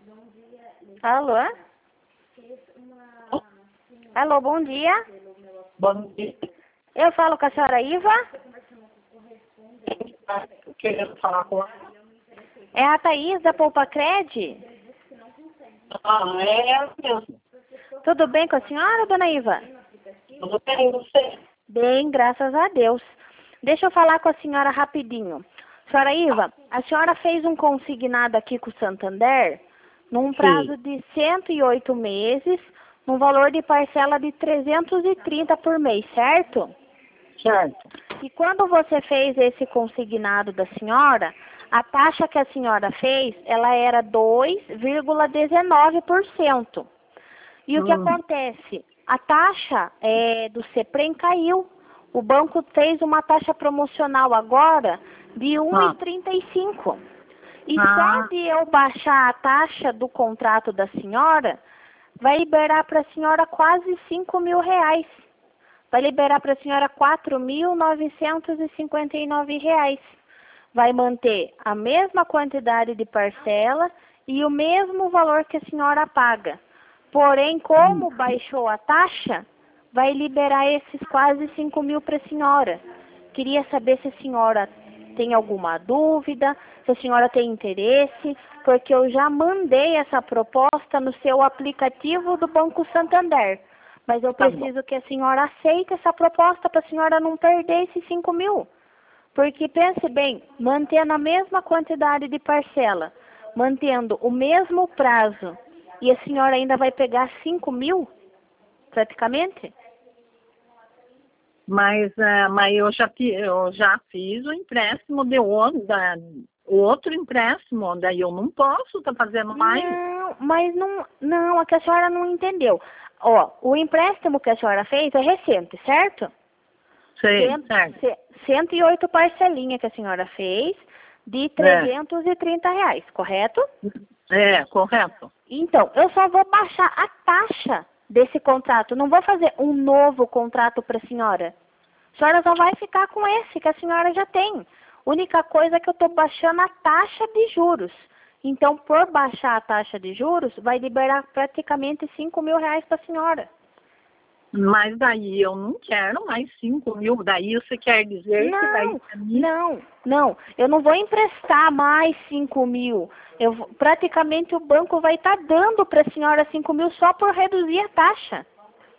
Alô? Alô, bom dia. Bom dia. Eu falo com a senhora Iva? Querendo falar com ela? É a Thaís da Poupa Cred? Ah, é ela mesmo. Tudo bem com a senhora, dona Iva? Tudo bem, você? Bem, graças a Deus. Deixa eu falar com a senhora rapidinho. Senhora Iva, a senhora fez um consignado aqui com o Santander num prazo de 108 meses, num valor de parcela de 330 por mês, certo? Certo. E quando você fez esse consignado da senhora, a taxa que a senhora fez, ela era 2,19%. E o que acontece? A taxa do CEPREM caiu. O banco fez uma taxa promocional agora de 1,35. E só de eu baixar a taxa do contrato da senhora, vai liberar para a senhora quase R$ 5.000. Vai liberar para a senhora R$ 4.959. Vai manter a mesma quantidade de parcela e o mesmo valor que a senhora paga. Porém, como baixou a taxa, vai liberar esses quase 5.000 para a senhora. Queria saber se a senhora tem alguma dúvida, se a senhora tem interesse, porque eu já mandei essa proposta no seu aplicativo do Banco Santander. Mas eu preciso que a senhora aceite essa proposta para a senhora não perder esses 5.000. Porque pense bem, mantendo a mesma quantidade de parcela, mantendo o mesmo prazo, e a senhora ainda vai pegar 5.000, praticamente? Mas eu já fiz o empréstimo de outro empréstimo, daí eu não posso estar fazendo mais. Não, mas não, é que a senhora não entendeu. Ó, o empréstimo que a senhora fez é recente, certo? Sei, certo. 108 parcelinhas que a senhora fez de R$ 330, correto? É, correto. Então, eu só vou baixar a taxa desse contrato. Não vou fazer um novo contrato para a senhora. A senhora só vai ficar com esse que a senhora já tem. Única coisa é que eu estou baixando a taxa de juros. Então, por baixar a taxa de juros, vai liberar praticamente R$ 5.000 para a senhora. Mas daí eu não quero mais 5.000. Daí você quer dizer que daí pra mim... Não. Eu não vou emprestar mais 5.000. Praticamente o banco vai estar dando para a senhora 5.000 só por reduzir a taxa.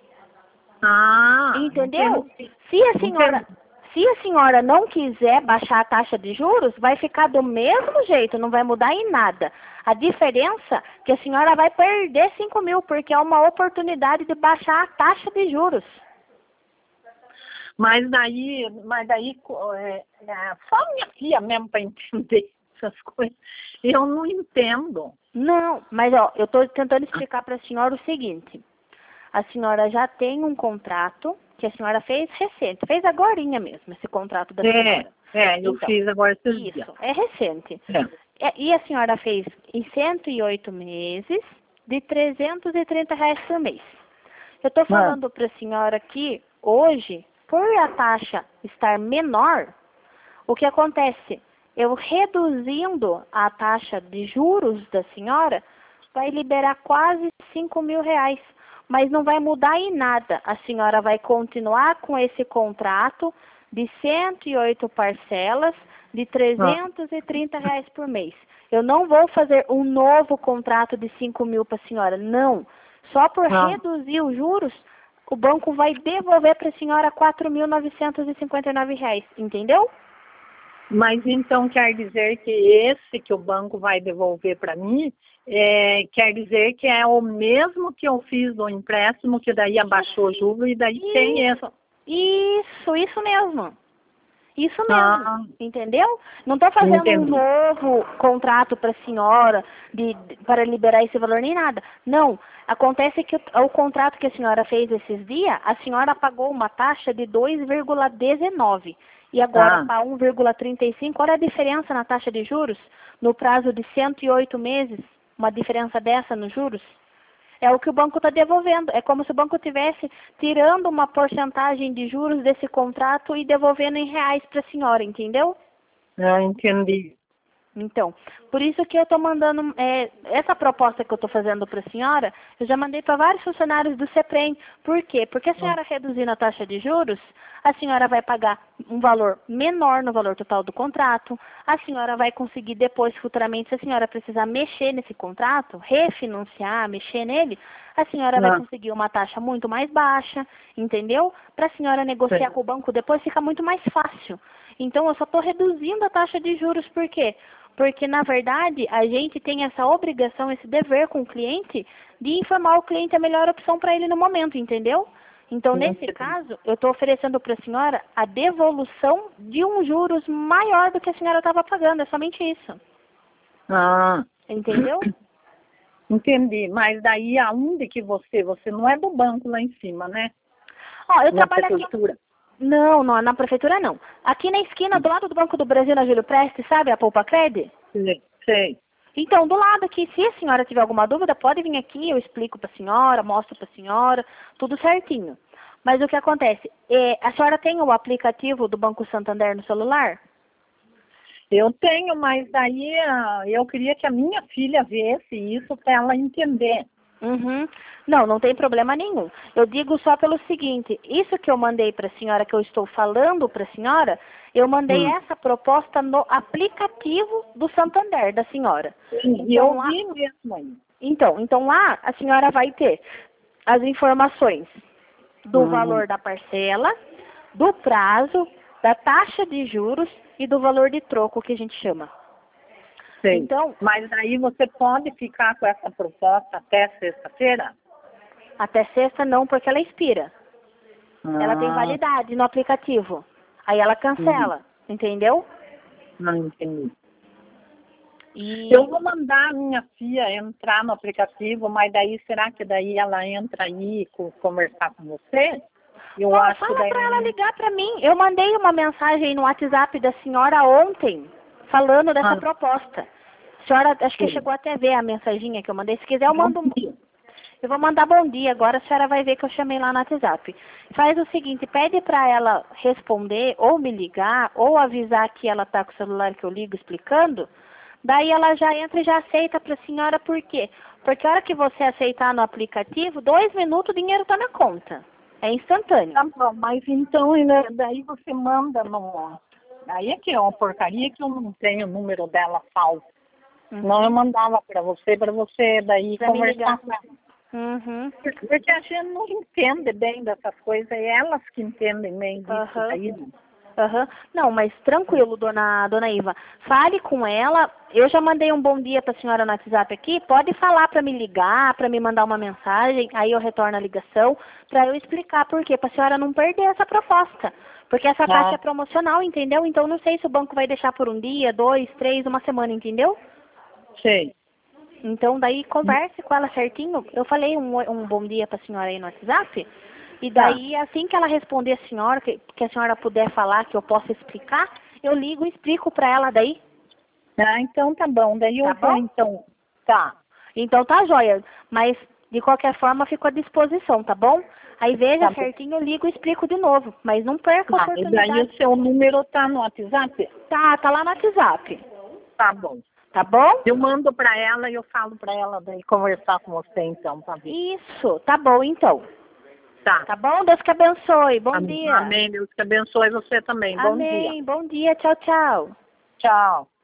Entendeu? Se a senhora não quiser baixar a taxa de juros, vai ficar do mesmo jeito, não vai mudar em nada. A diferença é que a senhora vai perder 5.000, porque é uma oportunidade de baixar a taxa de juros. Mas daí só minha filha mesmo para entender essas coisas. Eu não entendo. Não, mas ó, eu estou tentando explicar para a senhora o seguinte. A senhora já tem um contrato que a senhora fez recente, fez agorinha mesmo, esse contrato da senhora. Eu fiz agora esses dias. Isso, é recente. E a senhora fez em 108 meses de R$ 330 por mês. Eu estou falando para a senhora que hoje, por a taxa estar menor, o que acontece? Eu reduzindo a taxa de juros da senhora, vai liberar quase R$ 5.000. Mas não vai mudar em nada. A senhora vai continuar com esse contrato de 108 parcelas de R$ 330 por mês. Eu não vou fazer um novo contrato de 5.000 para a senhora, não. Só por reduzir os juros, o banco vai devolver para a senhora R$ 4.959, entendeu? Mas então quer dizer que esse que o banco vai devolver para mim, quer dizer que é o mesmo que eu fiz do empréstimo, que daí abaixou o juro e daí tem essa. Isso mesmo. Isso mesmo, entendeu? Não estou fazendo um novo contrato para a senhora para liberar esse valor nem nada. Não, acontece que o contrato que a senhora fez esses dias, a senhora pagou uma taxa de 2,19 e agora para 1,35. Olha a diferença na taxa de juros no prazo de 108 meses, uma diferença dessa nos juros. É o que o banco está devolvendo. É como se o banco estivesse tirando uma porcentagem de juros desse contrato e devolvendo em reais para a senhora, entendeu? Entendi. Então, por isso que eu estou mandando, essa proposta que eu estou fazendo para a senhora, eu já mandei para vários funcionários do CEPREM. Por quê? Porque a senhora reduzindo a taxa de juros, a senhora vai pagar um valor menor no valor total do contrato, a senhora vai conseguir depois, futuramente, se a senhora precisar mexer nesse contrato, refinanciar, mexer nele, a senhora vai conseguir uma taxa muito mais baixa, entendeu? Para a senhora negociar com o banco depois fica muito mais fácil. Então, eu só estou reduzindo a taxa de juros, por quê? Porque, na verdade, a gente tem essa obrigação, esse dever com o cliente de informar o cliente a melhor opção para ele no momento, entendeu? Então, nesse caso, eu estou oferecendo para a senhora a devolução de um juros maior do que a senhora estava pagando, é somente isso. Ah. Entendeu? Entendi, mas daí aonde que você não é do banco lá em cima, né? Ó, eu na trabalho prefeitura. aqui. Não, na prefeitura não. Aqui na esquina, do lado do Banco do Brasil, na Júlio Prestes, sabe a Poupa Cred? Sei. Então, do lado aqui, se a senhora tiver alguma dúvida, pode vir aqui, eu explico para a senhora, mostro para a senhora, tudo certinho. Mas o que acontece? A senhora tem o aplicativo do Banco Santander no celular? Eu tenho, mas daí eu queria que a minha filha visse isso para ela entender. Uhum. Não tem problema nenhum. Eu digo só pelo seguinte, isso que eu mandei para a senhora, que eu estou falando para a senhora, eu mandei essa proposta no aplicativo do Santander, da senhora. Sim, então, eu vi mesmo aí. Então lá a senhora vai ter as informações do valor da parcela, do prazo, da taxa de juros e do valor de troco, que a gente chama. Sim. Então, mas aí você pode ficar com essa proposta até sexta-feira? Até sexta não, porque ela expira. Ela tem validade no aplicativo. Aí ela cancela, entendeu? Não entendi. E... Eu vou mandar a minha filha entrar no aplicativo, mas daí será que daí ela entra aí e conversar com você? Eu acho fala que daí... para ela ligar para mim. Eu mandei uma mensagem no WhatsApp da senhora ontem, falando dessa proposta. A senhora, acho que chegou até a ver a mensaginha que eu mandei. Se quiser, eu mando... Eu vou mandar bom dia agora, a senhora vai ver que eu chamei lá no WhatsApp. Faz o seguinte, pede para ela responder, ou me ligar, ou avisar que ela está com o celular que eu ligo explicando. Daí ela já entra e já aceita para a senhora, por quê? Porque a hora que você aceitar no aplicativo, 2 minutos o dinheiro está na conta. É instantâneo. Tá bom, mas então daí você manda no... Aí é que é uma porcaria que eu não tenho o número dela falso. Não, eu mandava para você daí pra conversar com ela. Porque a gente não entende bem dessas coisas, é elas que entendem bem disso daí. Não, mas tranquilo, dona Iva. Fale com ela. Eu já mandei um bom dia para a senhora no WhatsApp aqui. Pode falar para me ligar, para me mandar uma mensagem. Aí eu retorno a ligação para eu explicar por quê. Para a senhora não perder essa proposta. Porque essa taxa é promocional, entendeu? Então não sei se o banco vai deixar por um dia, 2, 3, uma semana, entendeu? Sei. Então daí converse com ela certinho. Eu falei um bom dia para a senhora aí no WhatsApp. E daí, assim que ela responder a senhora, que a senhora puder falar, que eu possa explicar, eu ligo e explico para ela daí. Então tá bom. Daí eu vou, então. Tá. Então tá joia. Mas, de qualquer forma, fico à disposição, tá bom? Aí veja certinho, eu ligo e explico de novo. Mas não perca a oportunidade. E daí o seu número tá no WhatsApp? Tá lá no WhatsApp. Tá bom. Tá bom? Eu mando para ela e eu falo para ela daí conversar com você, então, pra ver. Isso, tá bom, então. Tá bom? Deus que abençoe. Bom dia. Amém. Deus que abençoe você também. Bom dia. Amém. Bom dia. Tchau, tchau. Tchau.